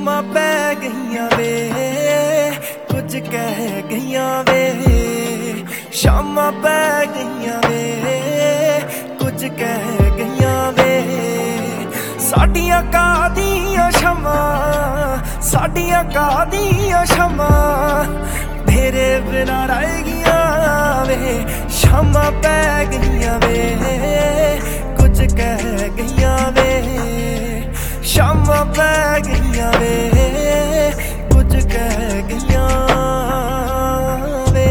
ਸ਼ਾਮਾਂ ਪੈ ਗਈਆਂ ਵੇ, ਕੁਝ ਕਹਿ ਗਈਆਂ ਵੇ। ਸ਼ਾਮਾਂ ਪੈ ਗਈਆਂ ਵੇ, ਕੁਝ ਕਹਿ ਗਈਆਂ ਵੇ। ਸਾਡੀਆਂ ਕਾਹਦੀਆਂ ਸ਼ਾਮਾਂ, ਸਾਡੀਆਂ ਕਾਹਦੀਆਂ ਸ਼ਾਮਾਂ ਤੇਰੇ ਬਿਨਾਂ ਰਹਿ ਗਈਆਂ ਵੇ। ਸ਼ਾਮਾਂ ਪੈ ਗਈਆਂ ਵੇ, ਕੁਝ ਕਹਿ ਗਈਆਂ ਵੇ। ਸ਼ਾਮਾਂ ਪੈ ਗਈਆਂ ਵੇ, ਕੁਝ ਕਹਿ ਗਈਆਂ ਵੇ।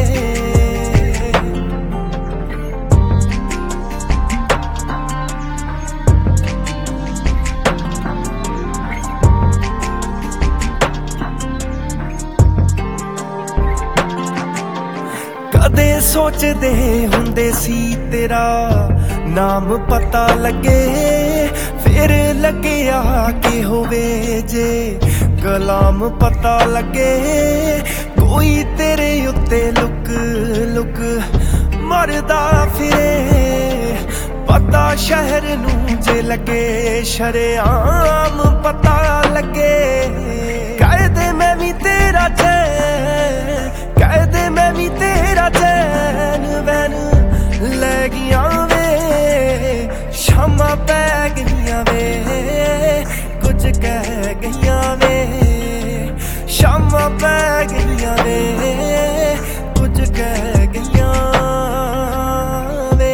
ਕਦੇ ਸੋਚਦੇ ਹੁੰਦੇ ਸੀ ਤੇਰਾ ਨਾਮ ਪਤਾ ਲੱਗੇ, ਫਿਰ ਲੱਗਿਆ ਕਿ ਹੋਵੇ ਜੇ ਕਲਾਮ ਪਤਾ ਲੱਗੇ। ਕੋਈ ਤੇਰੇ ਉੱਤੇ ਲੁਕ ਲੁਕ ਮਰਦਾ ਫਿਰੇ, ਪਤਾ ਸ਼ਹਿਰ ਨੂੰ ਜੇ ਲੱਗੇ ਸ਼ਰੇਆਮ ਪਤਾ ਲੱਗੇ। ਕਾਇਦੇ ਮੈਂ ਵੀ ਤੇਰਾ ਚੈਨ, ਕਾਇਦੇ ਮੈਂ ਵੀ ਤੇਰਾ ਚੈਨ ਵੈਨ ਲੈ ਗਈਆਂ ਵੇ। ਸ਼ਾਮਾਂ ਪੈ ਗਈਆਂ ਵੇ, ਕੁਝ ਕਹਿ ਗਈਆਂ ਵੇ। ਸ਼ਾਮਾਂ ਪੈ ਗਈਆਂ ਵੇ, ਕੁਝ ਕਹਿ ਗਈਆਂ ਵੇ।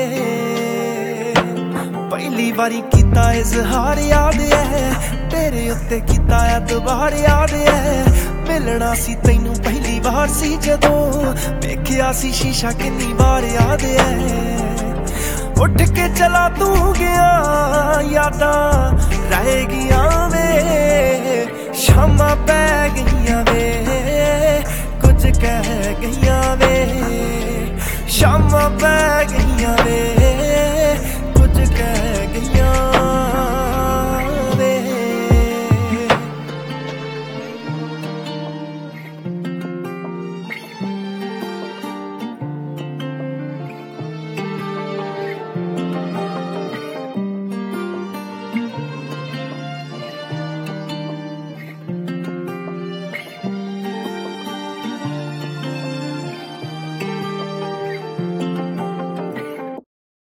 ਪਹਿਲੀ ਵਾਰੀ ਕੀਤਾ ਇਜ਼ਹਾਰ ਯਾਦ ਹੈ, ਤੇਰੇ ਉੱਤੇ ਕੀਤਾ ਐਤਬਾਰ ਯਾਦ ਹੈ। ਮਿਲਣਾ ਸੀ ਤੈਨੂੰ ਪਹਿਲੀ ਵਾਰ ਸੀ ਜਦੋਂ ਵੇਖਿਆ ਸੀ ਸ਼ੀਸ਼ਾ ਕਿੰਨੀ ਵਾਰ ਯਾਦ ਹੈ। ਉੱਠ ਕੇ ਚਲਾ ਤੂੰ ਗਿਆ, ਯਾਦਾਂ ਰਹਿ ਗਈਆਂ ਵੇ। ਸ਼ਾਮਾਂ